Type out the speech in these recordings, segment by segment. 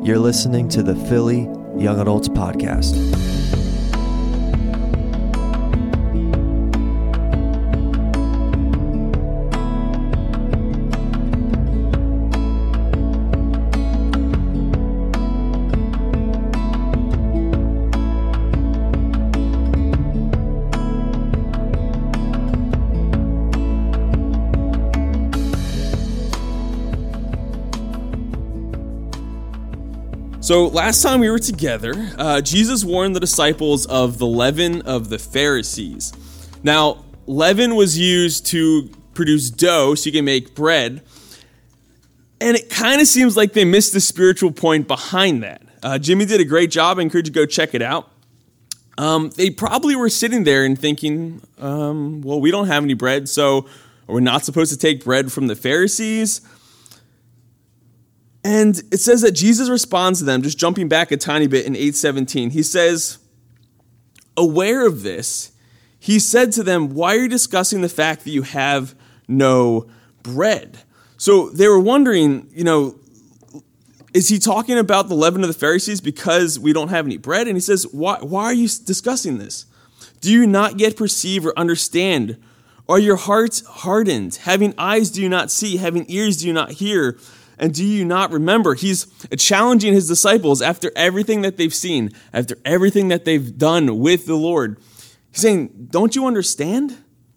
You're listening to the Philly Young Adults Podcast. So last time we were together, Jesus warned the disciples of the leaven of the Pharisees. Now, leaven was used to produce dough so you can make bread. And it kind of seems like they missed the spiritual point behind that. Jimmy did a great job. I encourage you to go check it out. They probably were sitting there and thinking, well, we don't have any bread, so we're not supposed to take bread from the Pharisees. And it says that Jesus responds to them, just jumping back a tiny bit in 8:17. He says, aware of this, he said to them, why are you discussing the fact that you have no bread? So they were wondering, is he talking about the leaven of the Pharisees because we don't have any bread? And he says, why are you discussing this? Do you not yet perceive or understand? Are your hearts hardened? Having eyes do you not see? Having ears do you not hear? And do you not remember? He's challenging his disciples after everything that they've seen, after everything that they've done with the Lord. He's saying, don't you understand?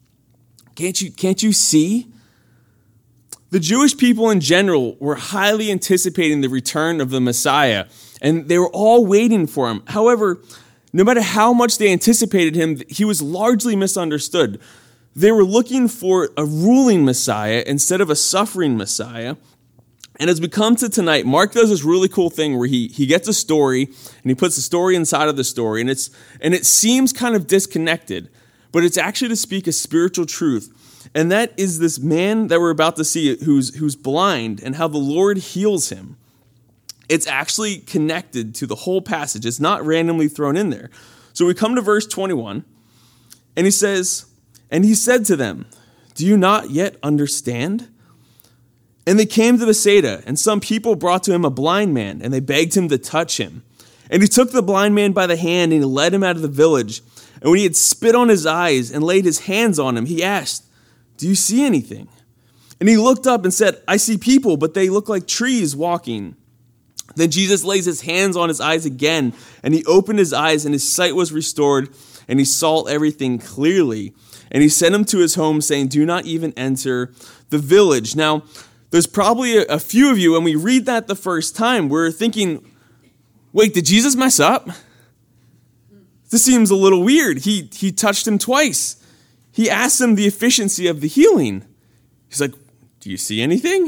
Can't you see? The Jewish people in general were highly anticipating the return of the Messiah, and they were all waiting for him. However, no matter how much they anticipated him, he was largely misunderstood. They were looking for a ruling Messiah instead of a suffering Messiah. And as we come to tonight, Mark does this really cool thing where he gets a story and he puts the story inside of the story, and it seems kind of disconnected, but it's actually to speak a spiritual truth. And that is this man that we're about to see who's blind and how the Lord heals him. It's actually connected to the whole passage. It's not randomly thrown in there. So we come to verse 21, and he says, and he said to them, do you not yet understand? And they came to Bethsaida, and some people brought to him a blind man, and they begged him to touch him. And he took the blind man by the hand, and he led him out of the village. And when he had spit on his eyes and laid his hands on him, he asked, do you see anything? And he looked up and said, I see people, but they look like trees walking. Then Jesus lays his hands on his eyes again, and he opened his eyes, and his sight was restored, and he saw everything clearly. And he sent him to his home, saying, do not even enter the village. Now, there's probably a few of you, when we read that the first time, we're thinking, wait, did Jesus mess up? This seems a little weird. He touched him twice. He asked him the efficiency of the healing. He's like, do you see anything?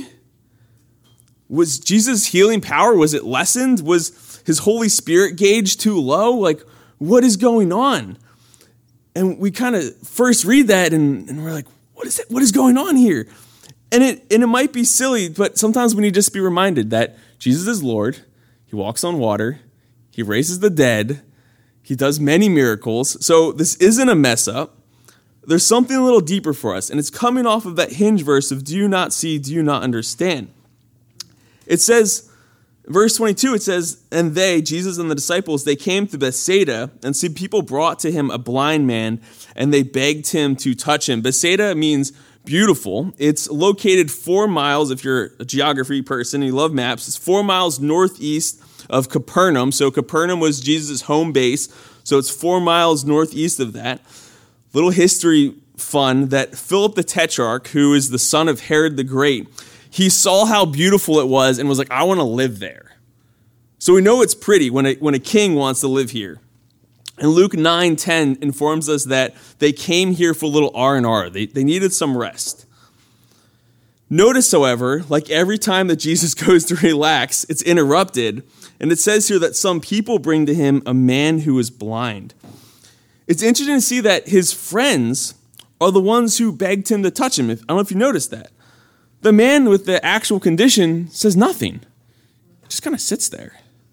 Was Jesus' healing power, was it lessened? Was his Holy Spirit gauge too low? Like, what is going on? And we kind of first read that and we're like, what is it? What is going on here? And it might be silly, but sometimes we need to just be reminded that Jesus is Lord. He walks on water. He raises the dead. He does many miracles. So this isn't a mess up. There's something a little deeper for us. And it's coming off of that hinge verse of do you not see, do you not understand? It says, verse 22, it says, and they, Jesus and the disciples, they came to Bethsaida, and some people brought to him a blind man, and they begged him to touch him. Bethsaida means beautiful. It's located 4 miles, if you're a geography person and you love maps, it's 4 miles northeast of Capernaum. So Capernaum was Jesus' home base. So it's 4 miles northeast of that. Little history fun that Philip the Tetrarch, who is the son of Herod the Great, he saw how beautiful it was and was like, I want to live there. So we know it's pretty when a king wants to live here. And Luke 9:10 informs us that they came here for a little R&R. They needed some rest. Notice, however, like every time that Jesus goes to relax, it's interrupted. And it says here that some people bring to him a man who is blind. It's interesting to see that his friends are the ones who begged him to touch him. I don't know if you noticed that. The man with the actual condition says nothing. Just kind of sits there.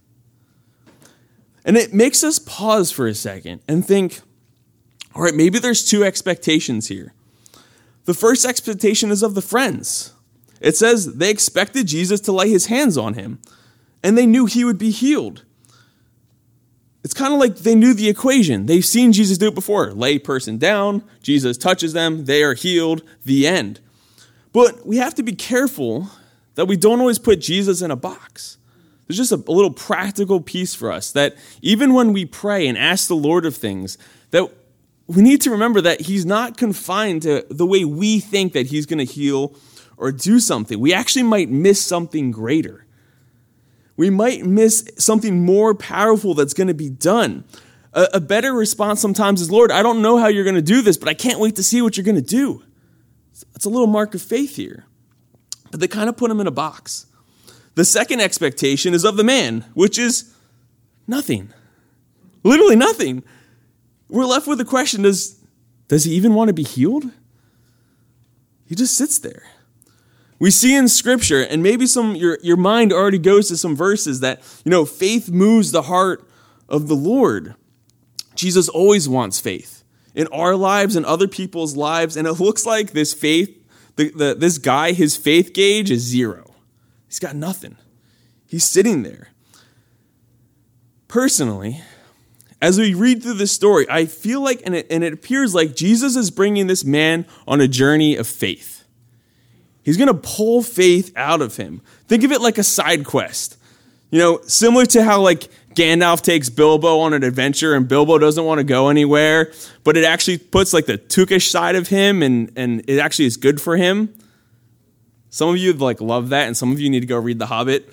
And it makes us pause for a second and think, all right, maybe there's 2 expectations here. The first expectation is of the friends. It says they expected Jesus to lay his hands on him. and they knew he would be healed. It's kind of like they knew the equation. They've seen Jesus do it before. Lay person down, Jesus touches them, they are healed, the end. But we have to be careful that we don't always put Jesus in a box. There's just a little practical piece for us that even when we pray and ask the Lord of things, that we need to remember that he's not confined to the way we think that he's going to heal or do something. We actually might miss something greater. We might miss something more powerful that's going to be done. A better response sometimes is, Lord, I don't know how you're going to do this, but I can't wait to see what you're going to do. It's a little mark of faith here. But they kind of put him in a box. The second expectation is of the man, which is nothing. Literally nothing. We're left with the question, does he even want to be healed? He just sits there. We see in Scripture, and maybe your mind already goes to some verses that, faith moves the heart of the Lord. Jesus always wants faith in our lives and other people's lives, and it looks like this faith, this guy, his faith gauge is 0. He's got nothing. He's sitting there. Personally, as we read through this story, I feel like, and it appears like Jesus is bringing this man on a journey of faith. He's going to pull faith out of him. Think of it like a side quest. Similar to how like Gandalf takes Bilbo on an adventure and Bilbo doesn't want to go anywhere, but it actually puts like the Tookish side of him and it actually is good for him. Some of you like love that, and some of you need to go read The Hobbit.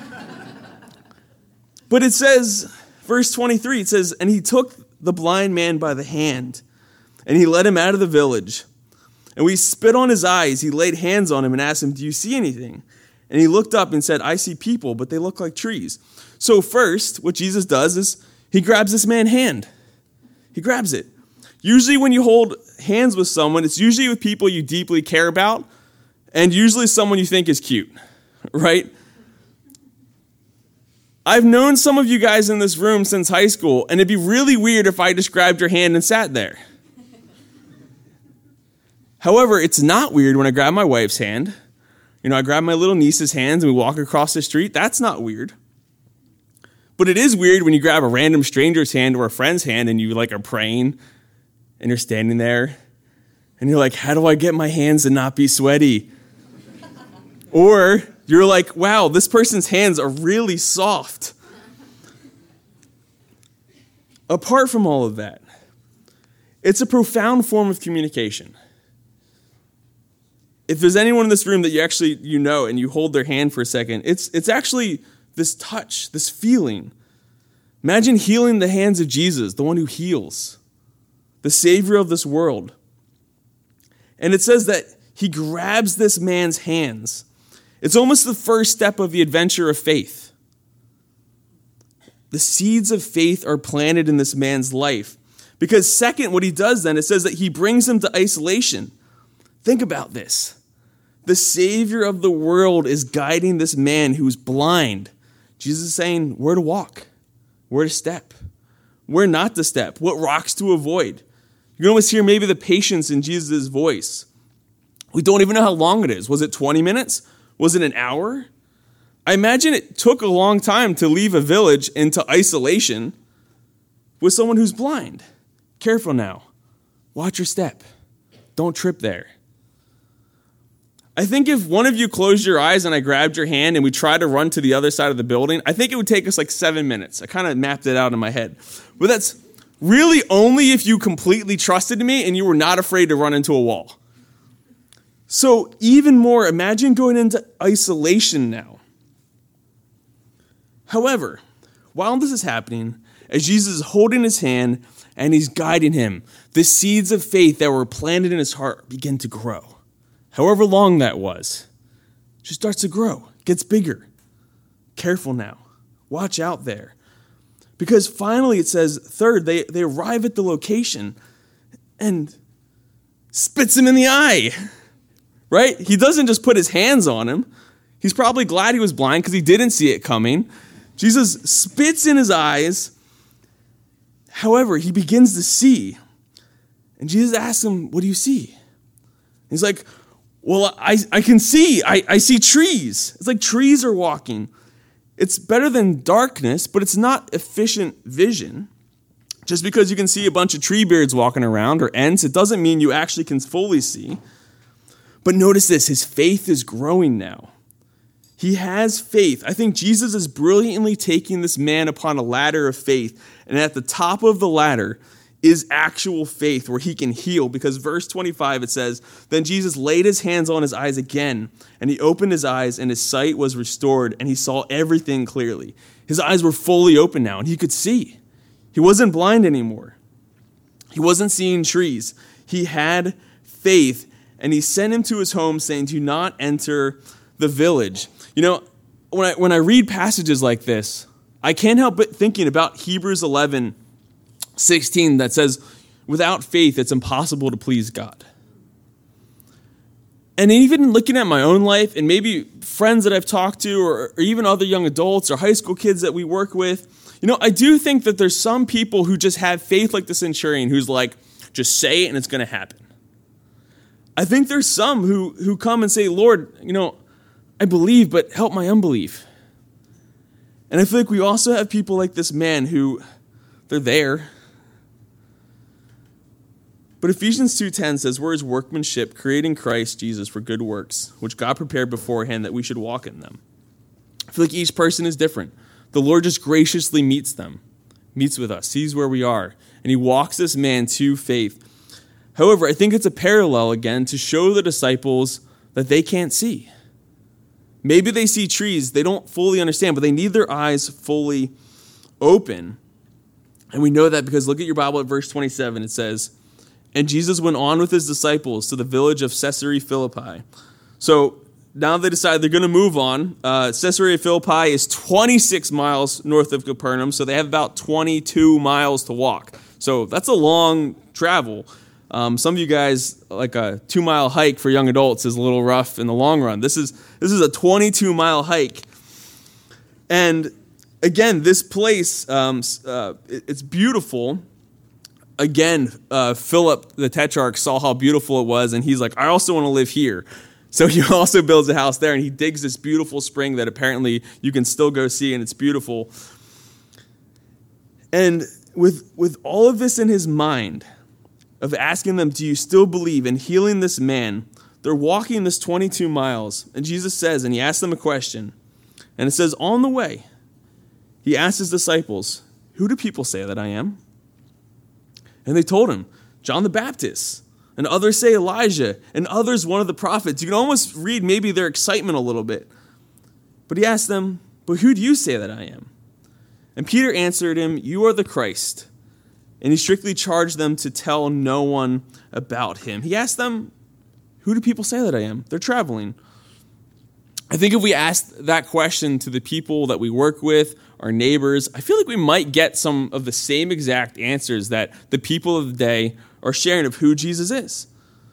But it says, verse 23, it says, and he took the blind man by the hand, and he led him out of the village. And we spit on his eyes. He laid hands on him and asked him, do you see anything? And he looked up and said, I see people, but they look like trees. So first, what Jesus does is he grabs this man's hand. He grabs it. Usually when you hold hands with someone, it's usually with people you deeply care about, and usually someone you think is cute, right? I've known some of you guys in this room since high school, and it'd be really weird if I just grabbed your hand and sat there. However, it's not weird when I grab my wife's hand. I grab my little niece's hands and we walk across the street. That's not weird. But it is weird when you grab a random stranger's hand or a friend's hand and you are praying and you're standing there and you're like, how do I get my hands to not be sweaty? Or you're like, wow, this person's hands are really soft. Apart from all of that, it's a profound form of communication. If there's anyone in this room that you know and you hold their hand for a second, it's actually this touch, this feeling. Imagine healing the hands of Jesus, the one who heals, the Savior of this world. And it says that he grabs this man's hands. It's almost the first step of the adventure of faith. The seeds of faith are planted in this man's life. Because second, what he does then, it says that he brings him to isolation. Think about this. The Savior of the world is guiding this man who's blind. Jesus is saying where to walk, where to step, where not to step, what rocks to avoid. You can almost hear maybe the patience in Jesus' voice. We don't even know how long it is. Was it 20 minutes? Was it an hour? I imagine it took a long time to leave a village into isolation with someone who's blind. Careful now. Watch your step. Don't trip there. I think if one of you closed your eyes and I grabbed your hand and we tried to run to the other side of the building, I think it would take us 7 minutes. I kind of mapped it out in my head. But that's really only if you completely trusted me and you were not afraid to run into a wall. So even more, imagine going into isolation now. However, while this is happening, as Jesus is holding his hand and he's guiding him, the seeds of faith that were planted in his heart begin to grow. However long that was, just starts to grow, gets bigger. Careful now. Watch out there. Because finally it says, third, they arrive at the location and spits him in the eye. Right? He doesn't just put his hands on him. He's probably glad he was blind because he didn't see it coming. Jesus spits in his eyes. However, he begins to see. And Jesus asks him, what do you see? He's like, well, I can see. I see trees. It's like trees are walking. It's better than darkness, but it's not efficient vision. Just because you can see a bunch of tree beards walking around or ants, it doesn't mean you actually can fully see. But notice this, his faith is growing now. He has faith. I think Jesus is brilliantly taking this man upon a ladder of faith, and at the top of the ladder is actual faith where he can heal, because verse 25 it says, "Then Jesus laid his hands on his eyes again, and he opened his eyes, and his sight was restored, and he saw everything clearly." His eyes were fully open now, and he could see. He wasn't blind anymore. He wasn't seeing trees. He had faith, and he sent him to his home saying, "Do not enter the village." You know, when I read passages like this, I can't help but thinking about Hebrews 11:16 that says, "Without faith, it's impossible to please God." And even looking at my own life and maybe friends that I've talked to or even other young adults or high school kids that we work with, I do think that there's some people who just have faith like the centurion who's like, just say it and it's going to happen. I think there's some who come and say, "Lord, I believe, but help my unbelief." And I feel like we also have people like this man who, they're there. But Ephesians 2:10 says, "We're his workmanship, created in Christ Jesus for good works, which God prepared beforehand that we should walk in them." I feel like each person is different. The Lord just graciously meets with us, sees where we are, and he walks this man to faith. However, I think it's a parallel again to show the disciples that they can't see. Maybe they see trees, they don't fully understand, but they need their eyes fully open. And we know that because look at your Bible at verse 27. It says, "And Jesus went on with his disciples to the village of Caesarea Philippi." So now they decide they're going to move on. Caesarea Philippi is 26 miles north of Capernaum, so they have about 22 miles to walk. So that's a long travel. Some of you guys, like a 2-mile hike for young adults is a little rough in the long run. This is a 22-mile hike. And again, this place, it's beautiful. Again, Philip, the tetrarch, saw how beautiful it was, and he's like, "I also want to live here." So he also builds a house there, and he digs this beautiful spring that apparently you can still go see, and it's beautiful. And with all of this in his mind, of asking them, "Do you still believe?" and healing this man, they're walking this 22 miles, and Jesus says, and he asks them a question, and it says, on the way, he asked his disciples, "Who do people say that I am?" And they told him, "John the Baptist, and others say Elijah, and others one of the prophets." You can almost read maybe their excitement a little bit. But he asked them, "But who do you say that I am?" And Peter answered him, "You are the Christ." And he strictly charged them to tell no one about him. He asked them, "Who do people say that I am?" They're traveling. I think if we asked that question to the people that we work with, our neighbors, I feel like we might get some of the same exact answers that the people of the day are sharing of who Jesus is.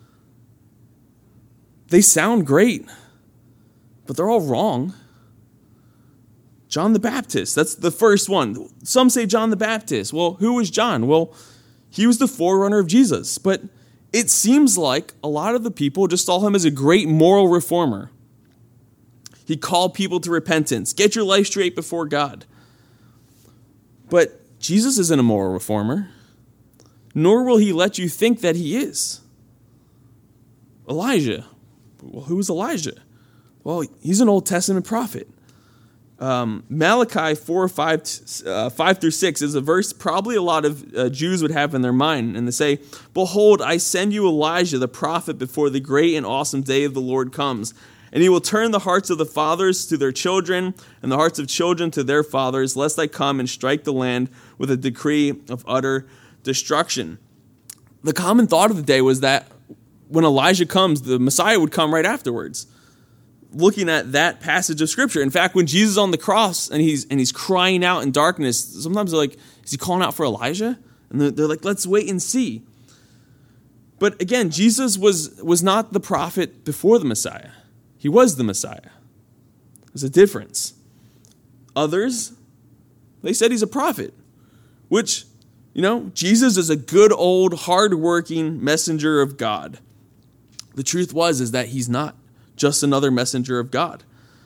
They sound great, but they're all wrong. John the Baptist, that's the first one. Some say John the Baptist. Well, who was John? Well, he was the forerunner of Jesus. But it seems like a lot of the people just saw him as a great moral reformer. He called people to repentance. Get your life straight before God. But Jesus isn't a moral reformer, nor will he let you think that he is. Elijah. Well, who is Elijah? Well, he's an Old Testament prophet. Malachi 4:5-6 is a verse probably a lot of Jews would have in their mind. And they say, "Behold, I send you Elijah, the prophet, before the great and awesome day of the Lord comes. And he will turn the hearts of the fathers to their children, and the hearts of children to their fathers, lest I come and strike the land with a decree of utter destruction." The common thought of the day was that when Elijah comes, the Messiah would come right afterwards. Looking at that passage of Scripture. In fact, when Jesus is on the cross and he's crying out in darkness, sometimes they're like, "Is he calling out for Elijah?" And they're like, "Let's wait and see." But again, Jesus was not the prophet before the Messiah. He was the Messiah. There's a difference. Others, they said he's a prophet, which, Jesus is a good old hardworking messenger of God. The truth is that he's not just another messenger of God.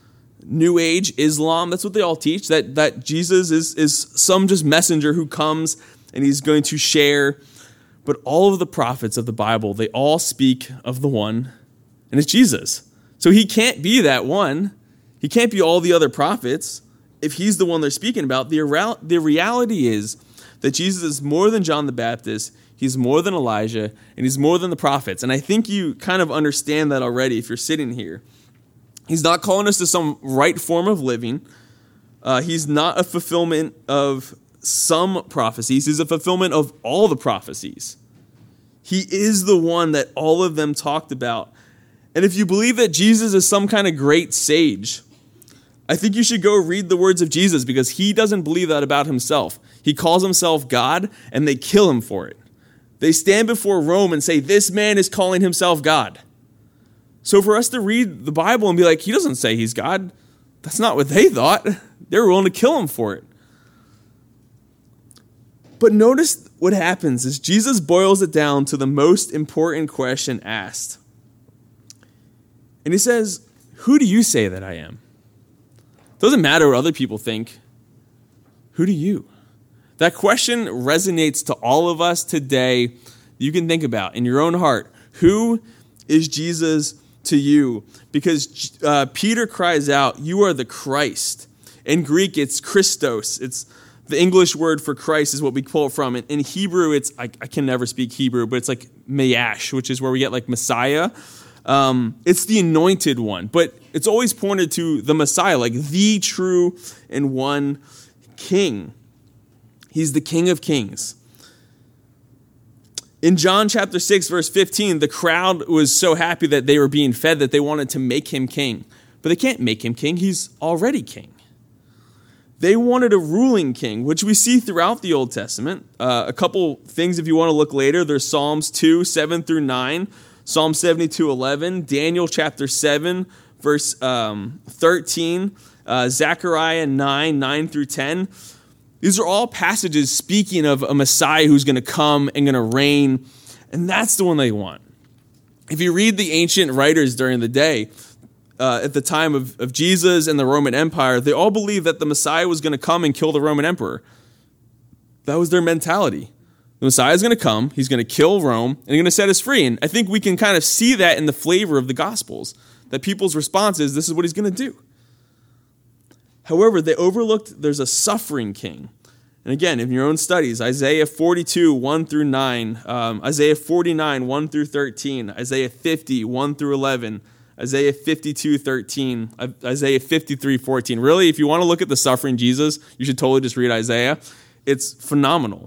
New Age Islam, that's what they all teach, that Jesus is some just messenger who comes and he's going to share. But all of the prophets of the Bible, they all speak of the one, and it's Jesus. So he can't be that one. He can't be all the other prophets if he's the one they're speaking about. The reality is that Jesus is more than John the Baptist, he's more than Elijah, and he's more than the prophets. And I think you kind of understand that already if you're sitting here. He's not calling us to some right form of living. He's not a fulfillment of some prophecies. He's a fulfillment of all the prophecies. He is the one that all of them talked about. And if you believe that Jesus is some kind of great sage, I think you should go read the words of Jesus, because he doesn't believe that about himself. He calls himself God, and they kill him for it. They stand before Rome and say, this man is calling himself God. So for us to read the Bible and be like, he doesn't say he's God, that's not what they thought. They were willing to kill him for it. But notice what happens is Jesus boils it down to the most important question asked. And he says, who do you say that I am? Doesn't matter what other people think. Who do you? That question resonates to all of us today. You can think about in your own heart, who is Jesus to you? Because Peter cries out, you are the Christ. In Greek, it's Christos. It's the English word for Christ is what we pull it from. In Hebrew, it's, I can never speak Hebrew, but it's like Meyash, which is where we get like Messiah. It's the anointed one, but it's always pointed to the Messiah, like the true and one King. He's the King of Kings. In John chapter 6, verse 15, the crowd was so happy that they were being fed that they wanted to make him king. But they can't make him king. He's already king. They wanted a ruling king, which we see throughout the Old Testament. A couple things if you want to look later. There's Psalms 2, 7 through 9, Psalm 72, 11, Daniel chapter 7, verse 13, Zechariah 9, 9 through 10. These are all passages speaking of a Messiah who's going to come and going to reign, and that's the one they want. If you read the ancient writers during the day, at the time of Jesus and the Roman Empire, they all believed that the Messiah was going to come and kill the Roman emperor. That was their mentality. The Messiah is going to come, he's going to kill Rome, and he's going to set us free. And I think we can kind of see that in the flavor of the Gospels, that people's response is, this is what he's going to do. However, they overlooked there's a suffering king. And again, in your own studies, Isaiah 42, 1 through 9, Isaiah 49, 1 through 13, Isaiah 50, 1 through 11, Isaiah 52, 13, Isaiah 53, 14. Really, if you want to look at the suffering Jesus, you should totally just read Isaiah. It's phenomenal.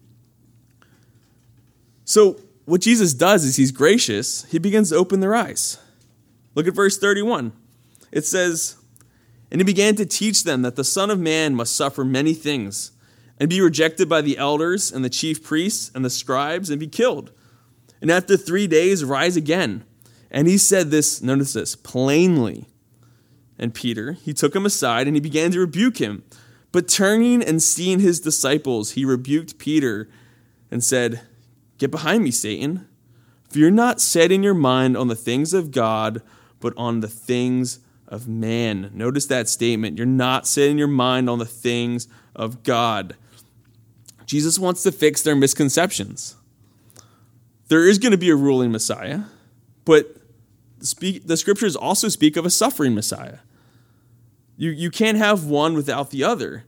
So what Jesus does is he's gracious. He begins to open their eyes. Look at verse 31. It says, and he began to teach them that the Son of Man must suffer many things and be rejected by the elders and the chief priests and the scribes and be killed. And after 3 days, rise again. And he said this, notice this, plainly. And Peter, he took him aside and he began to rebuke him. But turning and seeing his disciples, he rebuked Peter and said, get behind me, Satan. For you're not setting your mind on the things of God, but on the things of man. Notice that statement. You're not setting your mind on the things of God. Jesus wants to fix their misconceptions. There is going to be a ruling Messiah, but the scriptures also speak of a suffering Messiah. You can't have one without the other.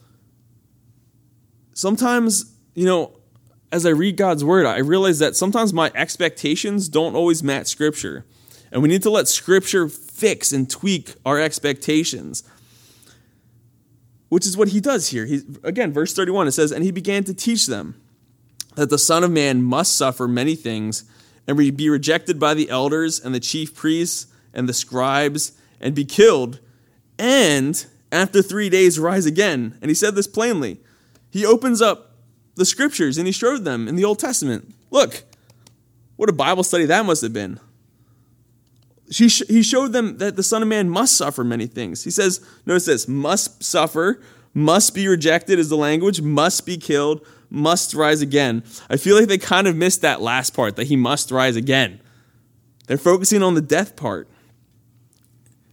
Sometimes, as I read God's word, I realize that sometimes my expectations don't always match scripture. And we need to let scripture fix and tweak our expectations, which is what he does here. Again, verse 31, it says, and he began to teach them that the Son of Man must suffer many things and be rejected by the elders and the chief priests and the scribes and be killed, and after 3 days rise again. And he said this plainly. He opens up the scriptures and he showed them in the Old Testament. Look, what a Bible study that must have been. He showed them that the Son of Man must suffer many things. He says, notice this, must suffer, must be rejected is the language, must be killed, must rise again. I feel like they kind of missed that last part, that he must rise again. They're focusing on the death part.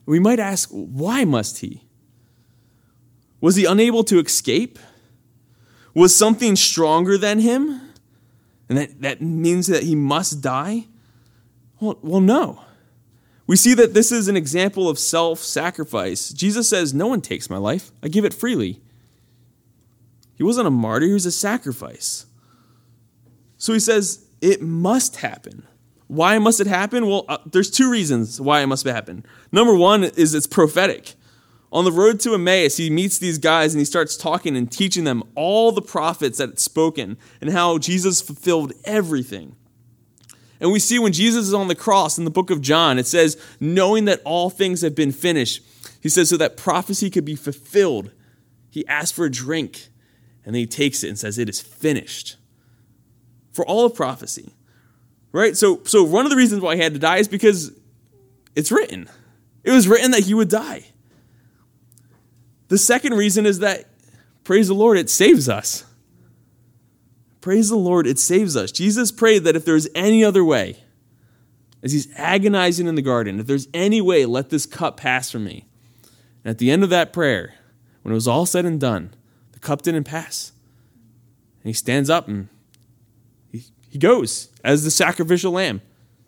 We might ask, why must he? Was he unable to escape? Was something stronger than him? And that means that he must die? Well, no. We see that this is an example of self-sacrifice. Jesus says, no one takes my life. I give it freely. He wasn't a martyr. He was a sacrifice. So he says, it must happen. Why must it happen? Well, there's two reasons why it must happen. Number one is it's prophetic. On the road to Emmaus, he meets these guys and he starts talking and teaching them all the prophets that had spoken and how Jesus fulfilled everything. And we see when Jesus is on the cross in the book of John, it says, knowing that all things have been finished, he says, so that prophecy could be fulfilled. He asked for a drink and then he takes it and says, it is finished. For all of prophecy. Right? So one of the reasons why he had to die is because it's written. It was written that he would die. The second reason is that, praise the Lord, it saves us. Praise the Lord, it saves us. Jesus prayed that if there's any other way, as he's agonizing in the garden, if there's any way, let this cup pass from me. And at the end of that prayer, when it was all said and done, the cup didn't pass. And he stands up and he goes as the sacrificial lamb.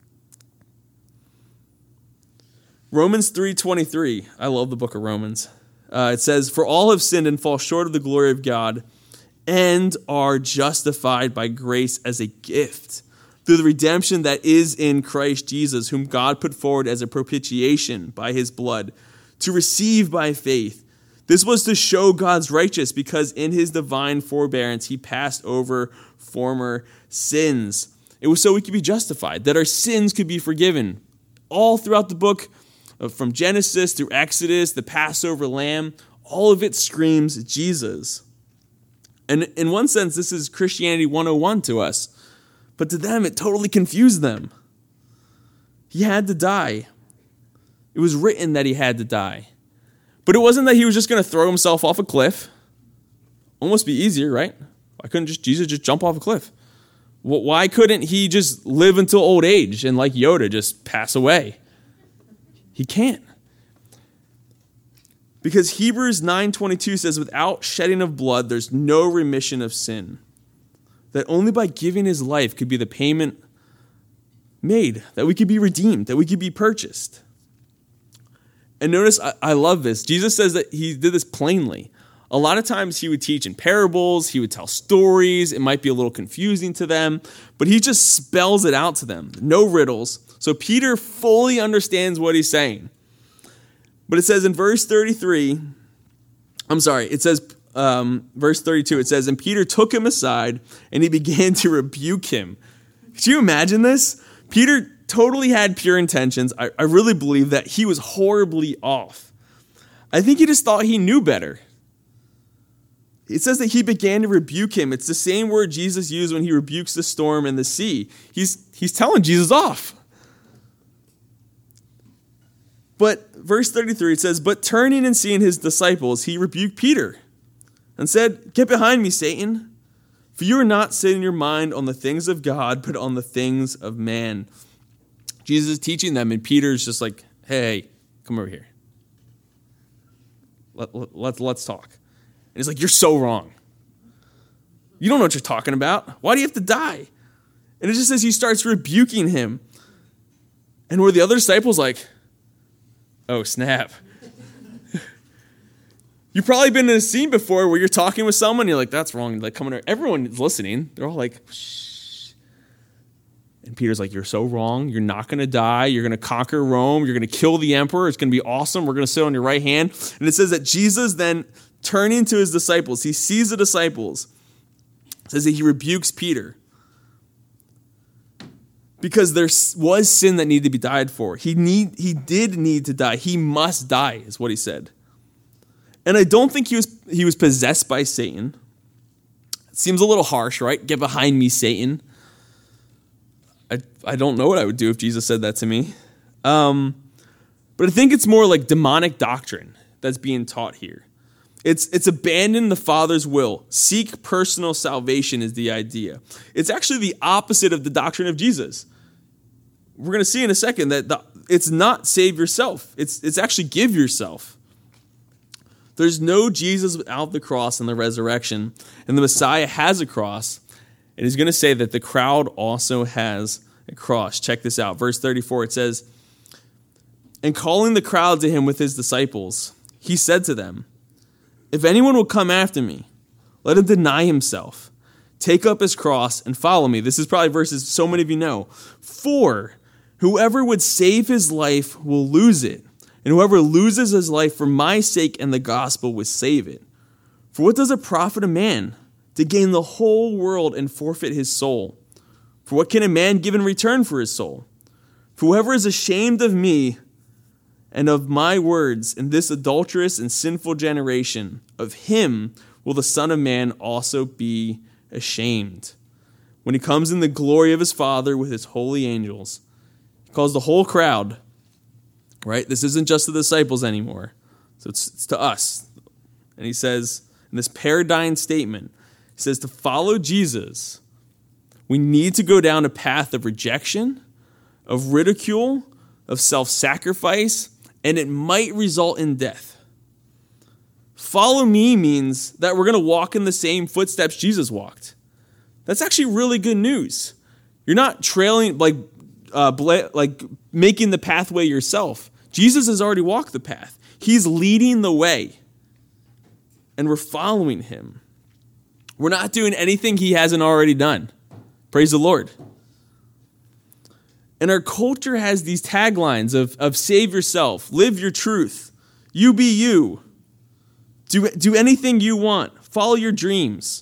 Romans 3:23. I love the book of Romans. It says, for all have sinned and fall short of the glory of God and are justified by grace as a gift through the redemption that is in Christ Jesus, whom God put forward as a propitiation by his blood to receive by faith. This was to show God's righteous because in his divine forbearance he passed over former sins. It was so we could be justified, that our sins could be forgiven. All throughout the book, from Genesis through Exodus, the Passover lamb, all of it screams Jesus. And in one sense, this is Christianity 101 to us. But to them, it totally confused them. He had to die. It was written that he had to die. But it wasn't that he was just going to throw himself off a cliff. Almost be easier, right? Why couldn't Jesus just jump off a cliff? Why couldn't he just live until old age and like Yoda just pass away? He can't. Because Hebrews 9:22 says, without shedding of blood, there's no remission of sin. That only by giving his life could be the payment made, that we could be redeemed, that we could be purchased. And notice, I love this. Jesus says that he did this plainly. A lot of times he would teach in parables, he would tell stories, it might be a little confusing to them, but he just spells it out to them. No riddles. So Peter fully understands what he's saying. But it says in verse 32, it says, and Peter took him aside and he began to rebuke him. Could you imagine this? Peter totally had pure intentions. I really believe that he was horribly off. I think he just thought he knew better. It says that he began to rebuke him. It's the same word Jesus used when he rebukes the storm and the sea. He's telling Jesus off. But verse 33, it says, but turning and seeing his disciples, he rebuked Peter and said, get behind me, Satan, for you are not setting your mind on the things of God, but on the things of man. Jesus is teaching them, and Peter's just like, hey, come over here. Let's talk. And he's like, you're so wrong. You don't know what you're talking about. Why do you have to die? And it just says he starts rebuking him. And were the other disciples like, oh, snap. You've probably been in a scene before where you're talking with someone, and you're like, that's wrong. Like, come on, everyone is listening. They're all like, shh. And Peter's like, you're so wrong. You're not going to die. You're going to conquer Rome. You're going to kill the emperor. It's going to be awesome. We're going to sit on your right hand. And it says that Jesus then, turning to his disciples, he sees the disciples. It says that he rebukes Peter. Because there was sin that needed to be died for. He did need to die. He must die, is what he said. And I don't think he was possessed by Satan. It seems a little harsh, right? Get behind me, Satan. I don't know what I would do if Jesus said that to me. But I think it's more like demonic doctrine that's being taught here. It's abandon the Father's will. Seek personal salvation is the idea. It's actually the opposite of the doctrine of Jesus. We're going to see in a second that it's not save yourself. It's actually give yourself. There's no Jesus without the cross and the resurrection. And the Messiah has a cross. And he's going to say that the crowd also has a cross. Check this out. Verse 34, it says, "And calling the crowd to him with his disciples, he said to them, 'If anyone will come after me, let him deny himself, take up his cross, and follow me.'" This is probably verses so many of you know. "For whoever would save his life will lose it, and whoever loses his life for my sake and the gospel will save it. For what does it profit a man to gain the whole world and forfeit his soul? For what can a man give in return for his soul? For whoever is ashamed of me and of my words in this adulterous and sinful generation, of him will the Son of Man also be ashamed when he comes in the glory of his Father with his holy angels." He calls the whole crowd, right? This isn't just the disciples anymore. So it's to us. And he says, in this paradigm statement, he says to follow Jesus, we need to go down a path of rejection, of ridicule, of self-sacrifice, and it might result in death. Follow me means that we're going to walk in the same footsteps Jesus walked. That's actually really good news. You're not trailing, like making the pathway yourself. Jesus has already walked the path. He's leading the way, and we're following him. We're not doing anything he hasn't already done. Praise the Lord. And our culture has these taglines of save yourself, live your truth, you be you, do anything you want, follow your dreams.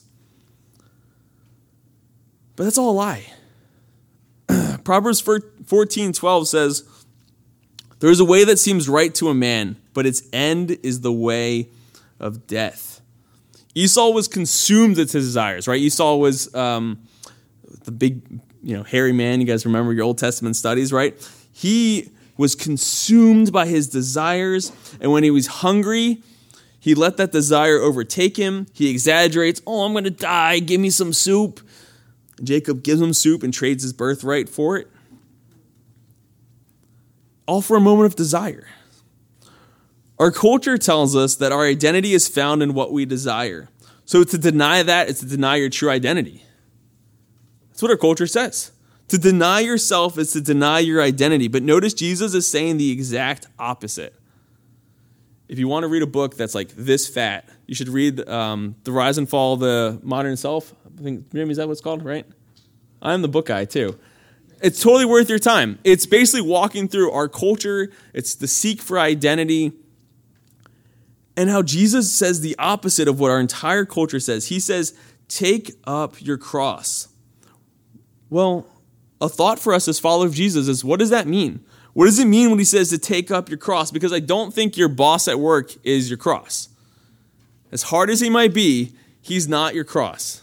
But that's all a lie. Proverbs 14:12 says, "There is a way that seems right to a man, but its end is the way of death." Esau was consumed with his desires, right? Esau was the big, hairy man. You guys remember your Old Testament studies, right? He was consumed by his desires, and when he was hungry, he let that desire overtake him. He exaggerates, "Oh, I'm going to die, give me some soup." Jacob gives him soup and trades his birthright for it. All for a moment of desire. Our culture tells us that our identity is found in what we desire. So to deny that is to deny your true identity. That's what our culture says. To deny yourself is to deny your identity. But notice Jesus is saying the exact opposite. If you want to read a book that's like this fat, you should read The Rise and Fall of the Modern Self. I think, is that what it's called, right? I'm the book guy too. It's totally worth your time. It's basically walking through our culture. It's the seek for identity. And how Jesus says the opposite of what our entire culture says. He says, take up your cross. Well, a thought for us as followers of Jesus is, what does that mean? What does it mean when he says to take up your cross? Because I don't think your boss at work is your cross. As hard as he might be, he's not your cross.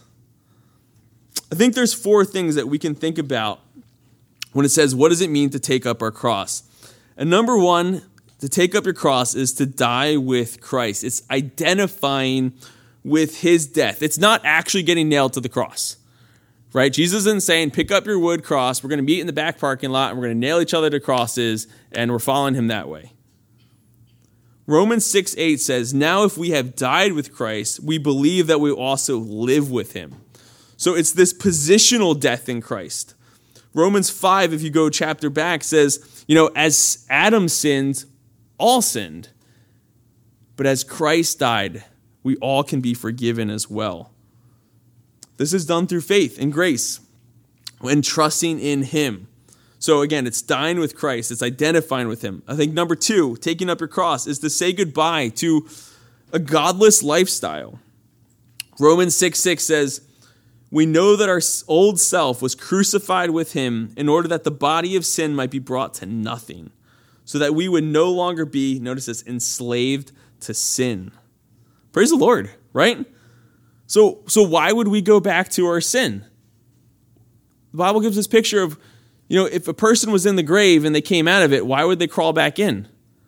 I think there's 4 things that we can think about when it says, what does it mean to take up our cross? And number 1, to take up your cross is to die with Christ. It's identifying with his death. It's not actually getting nailed to the cross, right? Jesus isn't saying, pick up your wood cross. We're going to meet in the back parking lot and we're going to nail each other to crosses, and we're following him that way. Romans 6:8 says, now if we have died with Christ, we believe that we also live with him. So it's this positional death in Christ. Romans 5, if you go a chapter back, says, as Adam sinned, all sinned. But as Christ died, we all can be forgiven as well. This is done through faith and grace and trusting in him. So again, it's dying with Christ. It's identifying with him. I think number 2, taking up your cross, is to say goodbye to a godless lifestyle. Romans 6:6 says, we know that our old self was crucified with him in order that the body of sin might be brought to nothing, so that we would no longer be, notice this, enslaved to sin. Praise the Lord, right? So why would we go back to our sin? The Bible gives this picture of, if a person was in the grave and they came out of it, why would they crawl back in?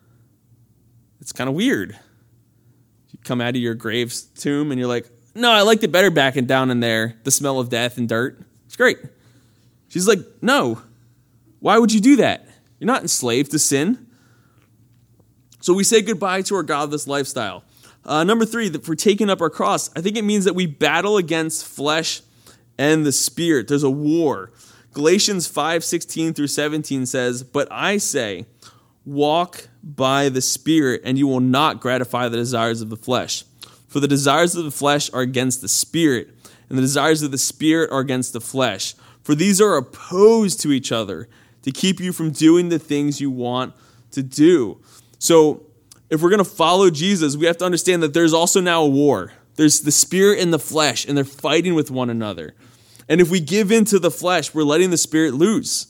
It's kind of weird. You come out of your grave's tomb and you're like, no, I liked it better back and down in there, the smell of death and dirt. It's great. She's like, no, why would you do that? You're not enslaved to sin. So we say goodbye to our godless lifestyle. Number 3, that for taking up our cross, I think it means that we battle against flesh and the spirit. There's a war. Galatians 5:16 through 17 says, "But I say, walk by the Spirit, and you will not gratify the desires of the flesh. For the desires of the flesh are against the Spirit, and the desires of the Spirit are against the flesh. For these are opposed to each other to keep you from doing the things you want to do." So if we're going to follow Jesus, we have to understand that there's also now a war. There's the Spirit and the flesh, and they're fighting with one another. And if we give in to the flesh, we're letting the Spirit lose.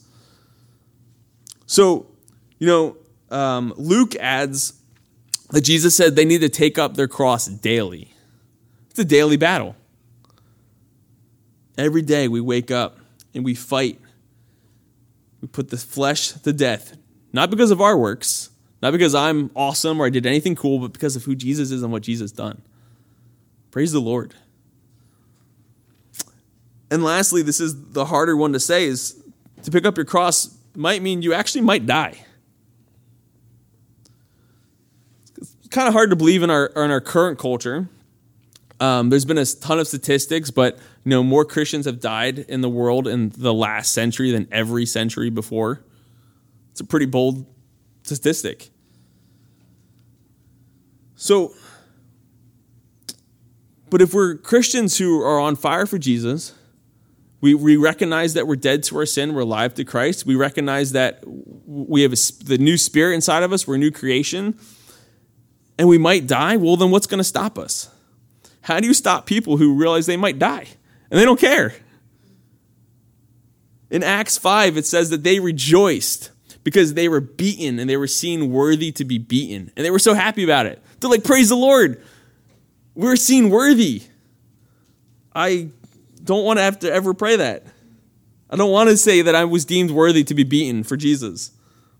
So, Luke adds that Jesus said they need to take up their cross daily. It's a daily battle. Every day we wake up and we fight. We put the flesh to death, not because of our works, not because I'm awesome or I did anything cool, but because of who Jesus is and what Jesus done. Praise the Lord. And lastly, this is the harder one to say, is to pick up your cross might mean you actually might die. It's kind of hard to believe in our current culture. There's been a ton of statistics, but more Christians have died in the world in the last century than every century before. It's a pretty bold statistic. But if we're Christians who are on fire for Jesus, we recognize that we're dead to our sin, we're alive to Christ. We recognize that we have the new Spirit inside of us, we're a new creation, and we might die. Well, then what's going to stop us? How do you stop people who realize they might die and they don't care? In Acts 5, it says that they rejoiced because they were beaten and they were seen worthy to be beaten. And they were so happy about it. They're like, praise the Lord. We're seen worthy. I don't want to have to ever pray that. I don't want to say that I was deemed worthy to be beaten for Jesus.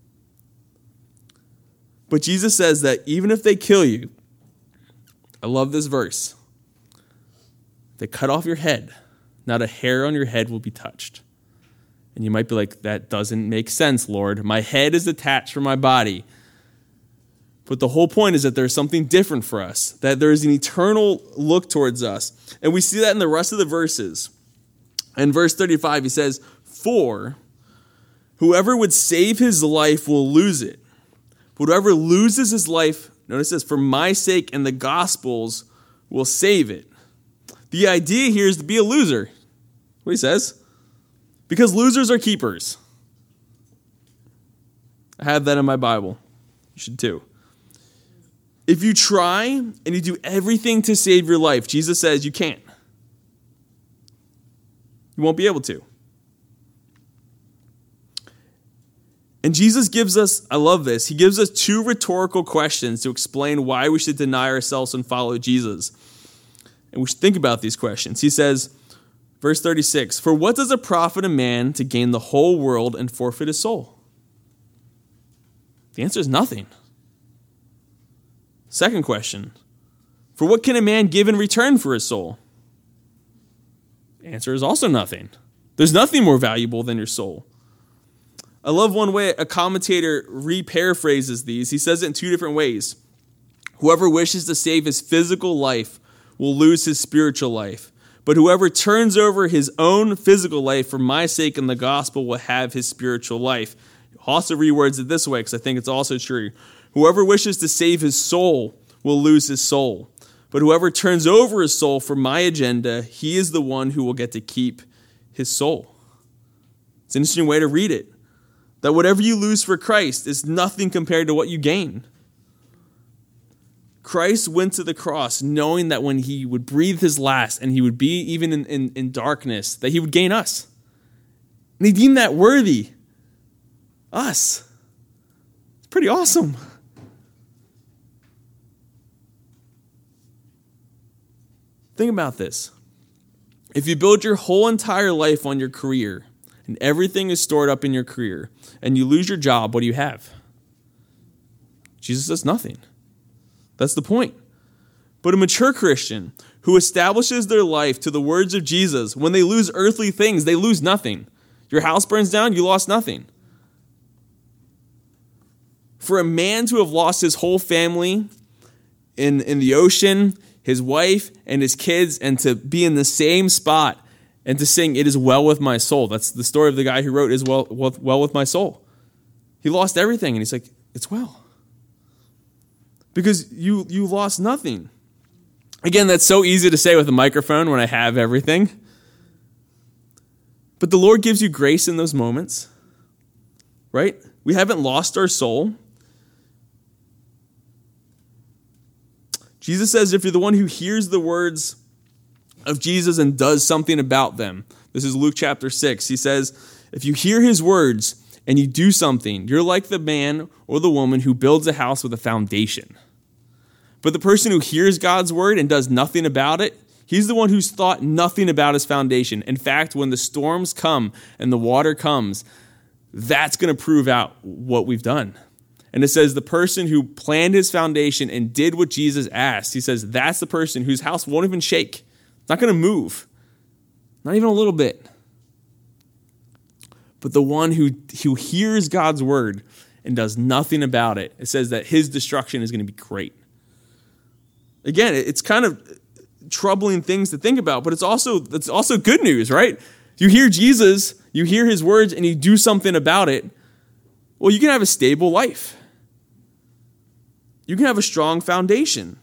But Jesus says that even if they kill you, I love this verse. They cut off your head, not a hair on your head will be touched. And you might be like, that doesn't make sense, Lord. My head is attached from my body. But the whole point is that there's something different for us, that there is an eternal look towards us. And we see that in the rest of the verses. In verse 35, he says, "For whoever would save his life will lose it. But whoever loses his life," notice this, "for my sake and the gospel's will save it." The idea here is to be a loser. What he says. Because losers are keepers. I have that in my Bible. You should too. If you try and you do everything to save your life, Jesus says you can't. You won't be able to. And Jesus gives us, I love this, he gives us 2 rhetorical questions to explain why we should deny ourselves and follow Jesus. And we should think about these questions. He says, verse 36, "For what does it profit a man to gain the whole world and forfeit his soul?" The answer is nothing. Second question, "For what can a man give in return for his soul?" The answer is also nothing. There's nothing more valuable than your soul. I love one way a commentator re-paraphrases these. He says it in 2 different ways. "Whoever wishes to save his physical life will lose his spiritual life. But whoever turns over his own physical life for my sake and the gospel will have his spiritual life." He also rewords it this way because I think it's also true. "Whoever wishes to save his soul will lose his soul. But whoever turns over his soul for my agenda, he is the one who will get to keep his soul." It's an interesting way to read it. That whatever you lose for Christ is nothing compared to what you gain. Christ went to the cross knowing that when he would breathe his last and he would be even in darkness, that he would gain us. And he deemed that worthy. Us. It's pretty awesome. Think about this. If you build your whole entire life on your career and everything is stored up in your career and you lose your job, what do you have? Jesus says nothing. That's the point. But a mature Christian who establishes their life to the words of Jesus, when they lose earthly things, they lose nothing. Your house burns down, you lost nothing. For a man to have lost his whole family in the ocean, his wife and his kids, and to be in the same spot and to sing, "It is well with my soul." That's the story of the guy who wrote "It is well with my soul." He lost everything, and he's like, "It's well." Because you lost nothing. Again, that's so easy to say with a microphone when I have everything. But the Lord gives you grace in those moments, right? We haven't lost our soul. Jesus says if you're the one who hears the words of Jesus and does something about them, this is Luke chapter 6, he says, if you hear his words and you do something, you're like the man or the woman who builds a house with a foundation. But the person who hears God's word and does nothing about it, he's the one who's thought nothing about his foundation. In fact, when the storms come and the water comes, that's going to prove out what we've done. And it says the person who planned his foundation and did what Jesus asked, he says that's the person whose house won't even shake. It's not going to move. Not even a little bit. But the one who hears God's word and does nothing about it, it says that his destruction is going to be great. Again, it's kind of troubling things to think about, but it's also good news, right? You hear Jesus, you hear his words, and you do something about it, well, you can have a stable life. You can have a strong foundation.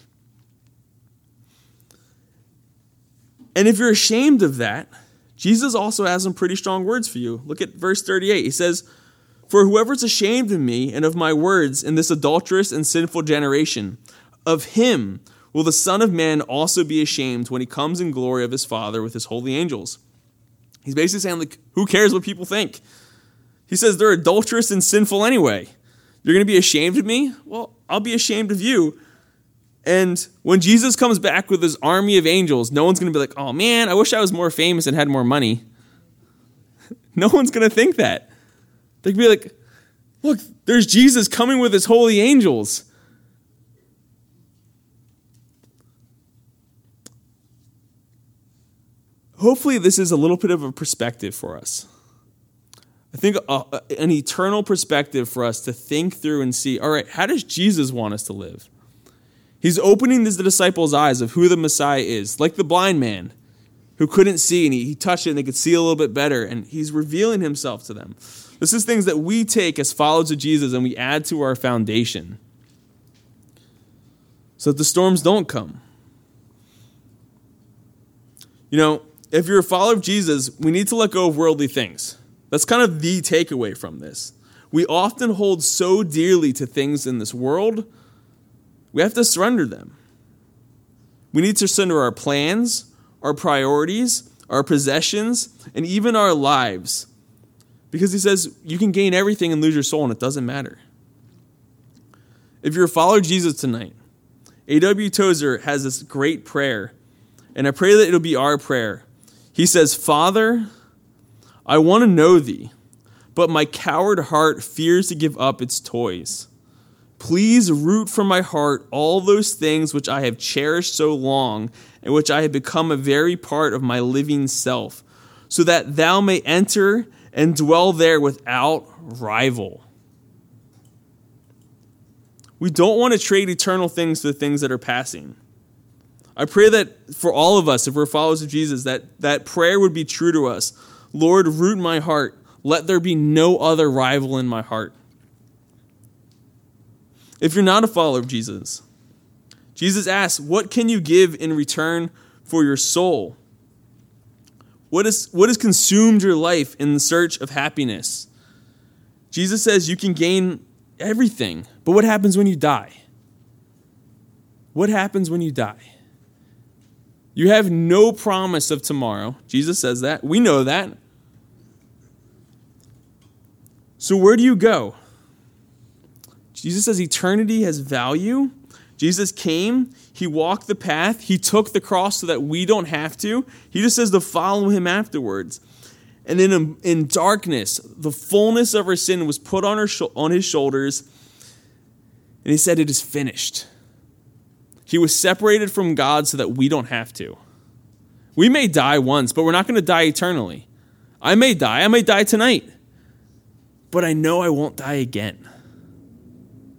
And if you're ashamed of that, Jesus also has some pretty strong words for you. Look at verse 38. He says, "For whoever's ashamed of me and of my words in this adulterous and sinful generation, of him will the Son of Man also be ashamed when he comes in glory of his Father with his holy angels." He's basically saying, like, who cares what people think? He says they're adulterous and sinful anyway. You're going to be ashamed of me? Well, I'll be ashamed of you. And when Jesus comes back with his army of angels, no one's going to be like, "Oh man, I wish I was more famous and had more money." No one's going to think that. They're going to be like, "Look, there's Jesus coming with his holy angels." Hopefully this is a little bit of a perspective for us. I think an eternal perspective for us to think through and see, all right, how does Jesus want us to live? He's opening the disciples' eyes of who the Messiah is, like the blind man who couldn't see, and he touched it and they could see a little bit better, and he's revealing himself to them. This is things that we take as followers of Jesus and we add to our foundation so that the storms don't come. You know, if you're a follower of Jesus, we need to let go of worldly things. That's kind of the takeaway from this. We often hold so dearly to things in this world, we have to surrender them. We need to surrender our plans, our priorities, our possessions, and even our lives. Because he says you can gain everything and lose your soul, and it doesn't matter. If you're a follower of Jesus tonight, A.W. Tozer has this great prayer, and I pray that it'll be our prayer. He says, "Father, I want to know thee, but my coward heart fears to give up its toys. Please root from my heart all those things which I have cherished so long and which I have become a very part of my living self, so that thou may enter and dwell there without rival." We don't want to trade eternal things for the things that are passing. I pray that for all of us, if we're followers of Jesus, that prayer would be true to us. Lord, root my heart. Let there be no other rival in my heart. If you're not a follower of Jesus, Jesus asks, what can you give in return for your soul? What has consumed your life in the search of happiness? Jesus says you can gain everything, but what happens when you die? What happens when you die? You have no promise of tomorrow. Jesus says that. We know that. So where do you go? Jesus says eternity has value. Jesus came. He walked the path. He took the cross so that we don't have to. He just says to follow him afterwards. And then in darkness, the fullness of our sin was put on his shoulders. And he said, "It is finished." He was separated from God so that we don't have to. We may die once, but we're not going to die eternally. I may die tonight, but I know I won't die again.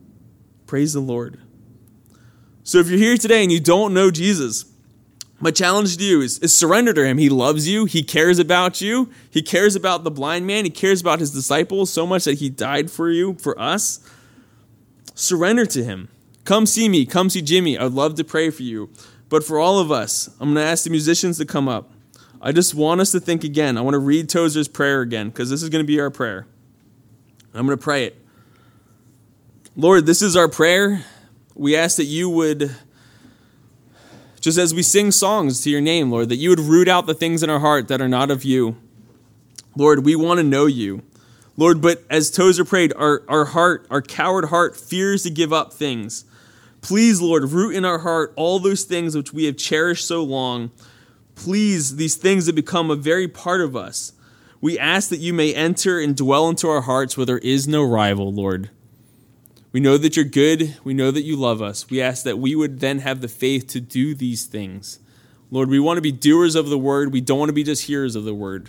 Praise the Lord. So if you're here today and you don't know Jesus, my challenge to you is surrender to him. He loves you. He cares about you. He cares about the blind man. He cares about his disciples so much that he died for you, for us. Surrender to him. Come see me. Come see Jimmy. I'd love to pray for you. But for all of us, I'm going to ask the musicians to come up. I just want us to think again. I want to read Tozer's prayer again because this is going to be our prayer. I'm going to pray it. Lord, this is our prayer. We ask that you would, just as we sing songs to your name, Lord, that you would root out the things in our heart that are not of you. Lord, we want to know you. Lord, but as Tozer prayed, our heart, our coward heart, fears to give up things. Please, Lord, root in our heart all those things which we have cherished so long. Please, these things that become a very part of us. We ask that you may enter and dwell into our hearts where there is no rival, Lord. We know that you're good. We know that you love us. We ask that we would then have the faith to do these things. Lord, we want to be doers of the word. We don't want to be just hearers of the word.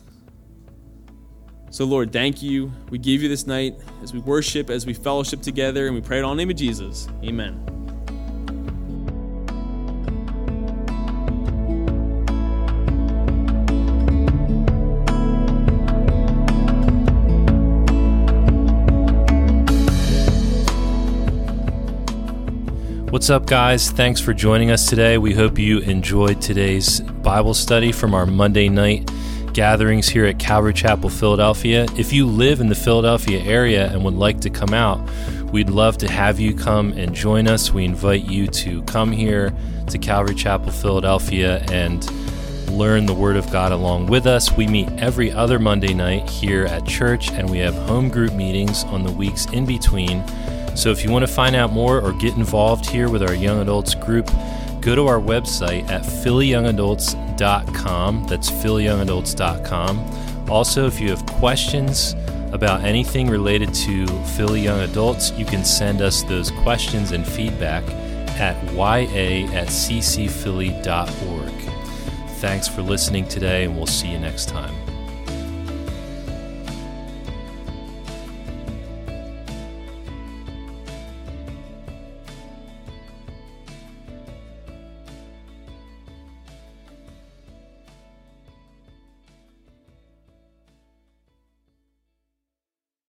So, Lord, thank you. We give you this night as we worship, as we fellowship together, and we pray it all in the name of Jesus. Amen. What's up, guys? Thanks for joining us today. We hope you enjoyed today's Bible study from our Monday night gatherings here at Calvary Chapel, Philadelphia. If you live in the Philadelphia area and would like to come out, we'd love to have you come and join us. We invite you to come here to Calvary Chapel, Philadelphia, and learn the Word of God along with us. We meet every other Monday night here at church, and we have home group meetings on the weeks in between. So if you want to find out more or get involved here with our young adults group, go to our website at phillyyoungadults.com. That's phillyyoungadults.com. Also, if you have questions about anything related to Philly Young Adults, you can send us those questions and feedback at ya@ccphilly.org. Thanks for listening today, and we'll see you next time.